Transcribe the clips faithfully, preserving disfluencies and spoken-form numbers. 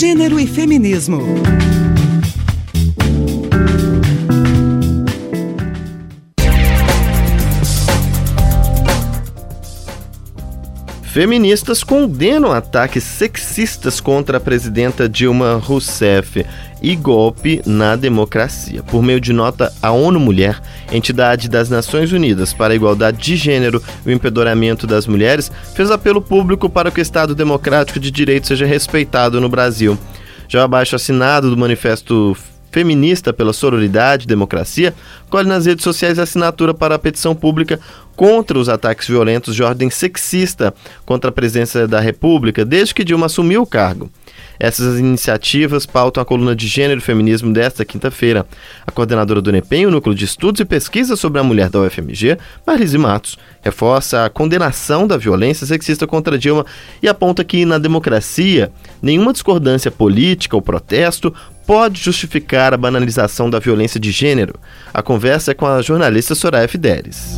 Gênero e Feminismo. Feministas condenam ataques sexistas contra a presidenta Dilma Rousseff e golpe na democracia. Por meio de nota, a ONU Mulher, entidade das Nações Unidas para a Igualdade de Gênero e o Empoderamento das Mulheres, fez apelo público para que o Estado Democrático de Direito seja respeitado no Brasil. Já o abaixo-assinado do Manifesto Feminista pela Sororidade e Democracia colhe nas redes sociais a assinatura para a petição pública contra os ataques violentos de ordem sexista contra a presidência da República desde que Dilma assumiu o cargo. Essas iniciativas pautam a coluna de Gênero e Feminismo desta quinta-feira. A coordenadora do NEPEM, o Núcleo de Estudos e Pesquisa sobre a Mulher da U F M G, Marlise Matos, reforça a condenação da violência sexista contra Dilma e aponta que, na democracia, nenhuma discordância política ou protesto pode justificar a banalização da violência de gênero. A conversa é com a jornalista Soraya Fidelis.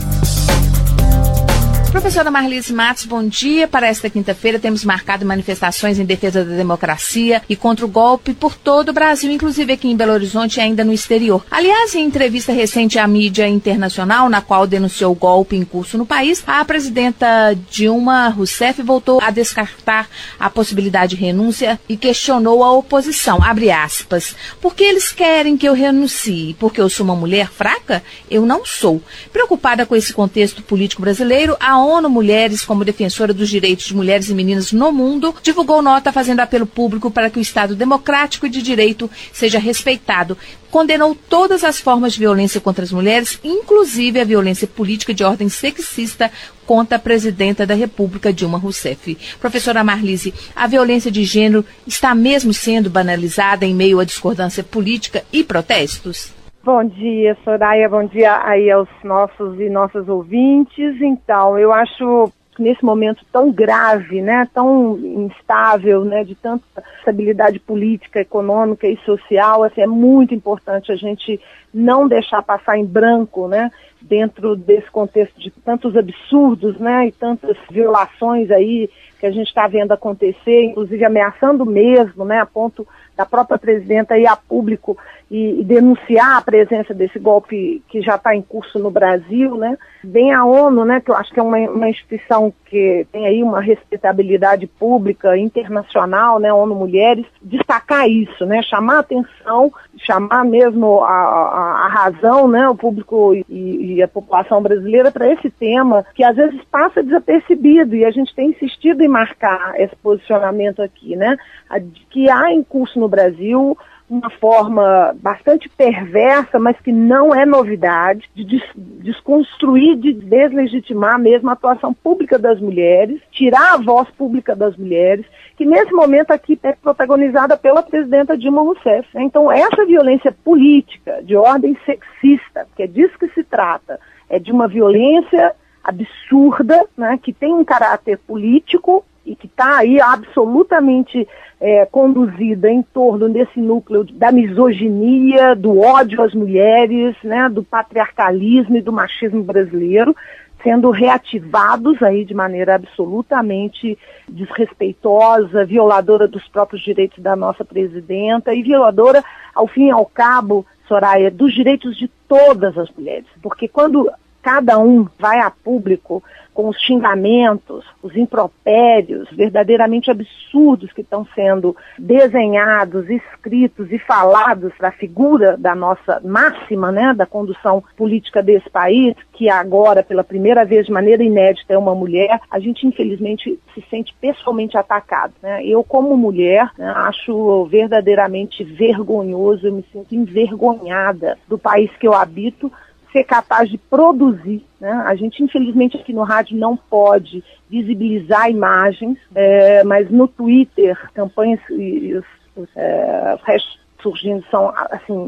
Professora Marlise Matos, bom dia. Para esta quinta-feira temos marcado manifestações em defesa da democracia e contra o golpe por todo o Brasil, inclusive aqui em Belo Horizonte e ainda no exterior. Aliás, em entrevista recente à mídia internacional, na qual denunciou o golpe em curso no país, a presidenta Dilma Rousseff voltou a descartar a possibilidade de renúncia e questionou a oposição, abre aspas, porque eles querem que eu renuncie, porque eu sou uma mulher fraca? Eu não sou. Preocupada com esse contexto político brasileiro, a ONU Mulheres, como defensora dos direitos de mulheres e meninas no mundo, divulgou nota fazendo apelo público para que o Estado democrático e de direito seja respeitado. Condenou todas as formas de violência contra as mulheres, inclusive a violência política de ordem sexista contra a presidenta da República, Dilma Rousseff. Professora Marlise, a violência de gênero está mesmo sendo banalizada em meio à discordância política e protestos? Bom dia, Soraya, bom dia aí aos nossos e nossas ouvintes. Então, eu acho que nesse momento tão grave, né, tão instável, né, de tanta estabilidade política, econômica e social, assim, é muito importante a gente não deixar passar em branco, né, dentro desse contexto de tantos absurdos, né, e tantas violações aí que a gente está vendo acontecer, inclusive ameaçando mesmo, né, a ponto da própria presidenta ir a público e, e denunciar a presença desse golpe que já está em curso no Brasil, né? Bem a ONU, né, que eu acho que é uma, uma instituição que tem aí uma respeitabilidade pública internacional, né, ONU Mulheres, destacar isso, né, chamar a atenção, chamar mesmo a, a, a razão, né, o público e, e a população brasileira para esse tema, que às vezes passa desapercebido, e a gente tem insistido em marcar esse posicionamento aqui, né, que há em curso no Brasil uma forma bastante perversa, mas que não é novidade, de des- desconstruir, de deslegitimar mesmo a atuação pública das mulheres, tirar a voz pública das mulheres, que nesse momento aqui é protagonizada pela presidenta Dilma Rousseff. Então, essa violência política de ordem sexista, que é disso que se trata, é de uma violência absurda, né, que tem um caráter político e que está aí absolutamente é, conduzida em torno desse núcleo da misoginia, do ódio às mulheres, né, do patriarcalismo e do machismo brasileiro, sendo reativados aí de maneira absolutamente desrespeitosa, violadora dos próprios direitos da nossa presidenta e violadora, ao fim e ao cabo, Soraya, dos direitos de todas as mulheres. Porque quando cada um vai a público com os xingamentos, os impropérios verdadeiramente absurdos que estão sendo desenhados, escritos e falados para a figura da nossa máxima, né, da condução política desse país, que agora, pela primeira vez, de maneira inédita, é uma mulher, a gente, infelizmente, se sente pessoalmente atacado, né? Eu, como mulher, né, acho verdadeiramente vergonhoso, eu me sinto envergonhada do país que eu habito, ser capaz de produzir, né? A gente, infelizmente, aqui no rádio não pode visibilizar imagens, é, mas no Twitter, campanhas e os, os é, hashtags surgindo são, assim,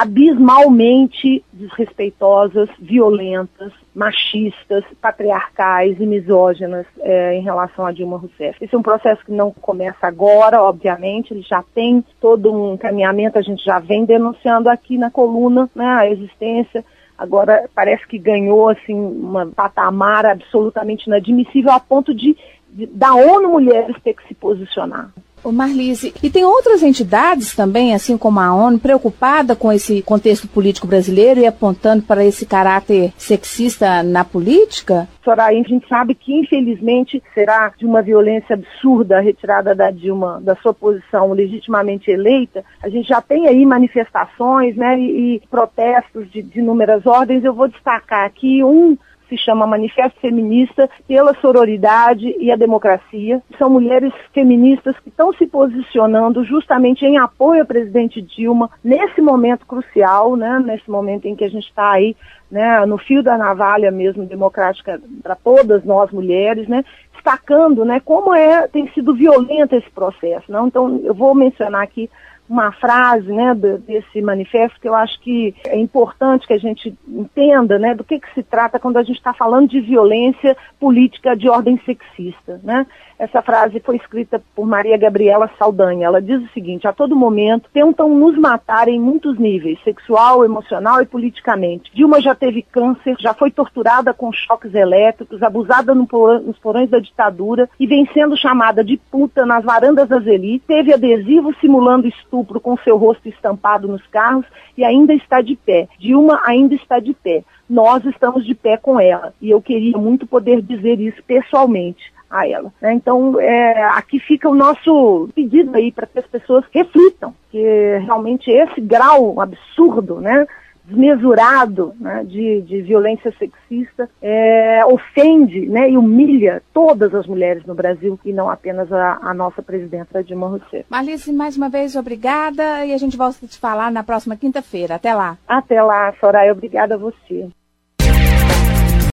abismalmente desrespeitosas, violentas, machistas, patriarcais e misóginas é, em relação a Dilma Rousseff. Esse é um processo que não começa agora, obviamente, ele já tem todo um encaminhamento, a gente já vem denunciando aqui na coluna, né, a existência. Agora parece que ganhou assim, uma patamar absolutamente inadmissível a ponto de, de da ONU Mulheres ter que se posicionar. Ô Marlise, e tem outras entidades também, assim como a ONU, preocupada com esse contexto político brasileiro e apontando para esse caráter sexista na política? Soraya, a gente sabe que, infelizmente, será de uma violência absurda a retirada da Dilma da sua posição legitimamente eleita. A gente já tem aí manifestações, né, e, e protestos de, de inúmeras ordens. Eu vou destacar aqui um se chama Manifesto Feminista pela Sororidade e a Democracia. São mulheres feministas que estão se posicionando justamente em apoio à presidente Dilma nesse momento crucial, né, nesse momento em que a gente está aí, né, no fio da navalha mesmo democrática para todas nós mulheres, né, destacando, né, como é, tem sido violento esse processo. Não? Então, eu vou mencionar aqui uma frase, né, desse manifesto que eu acho que é importante que a gente entenda, né, do que, que se trata quando a gente está falando de violência política de ordem sexista, né? Essa frase foi escrita por Maria Gabriela Saldanha. Ela diz o seguinte: a todo momento tentam nos matar em muitos níveis, sexual, emocional e politicamente. Dilma já teve câncer, já foi torturada com choques elétricos, abusada no por, nos porões da ditadura e vem sendo chamada de puta nas varandas das elites, teve adesivo simulando estupro com seu rosto estampado nos carros e ainda está de pé. Dilma ainda está de pé. Nós estamos de pé com ela. E eu queria muito poder dizer isso pessoalmente a ela. Né? Então, é, aqui fica o nosso pedido aí para que as pessoas reflitam, que realmente esse grau absurdo, né, desmesurado, né, de, de violência sexista é, ofende, né, e humilha todas as mulheres no Brasil e não apenas a, a nossa presidenta Dilma Rousseff. Marlise, mais uma vez, obrigada e a gente volta a te falar na próxima quinta-feira. Até lá. Até lá, Soraya. Obrigada a você.